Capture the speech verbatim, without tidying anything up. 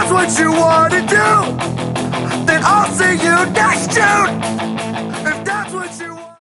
that's what you want to do, then I'll see you next June.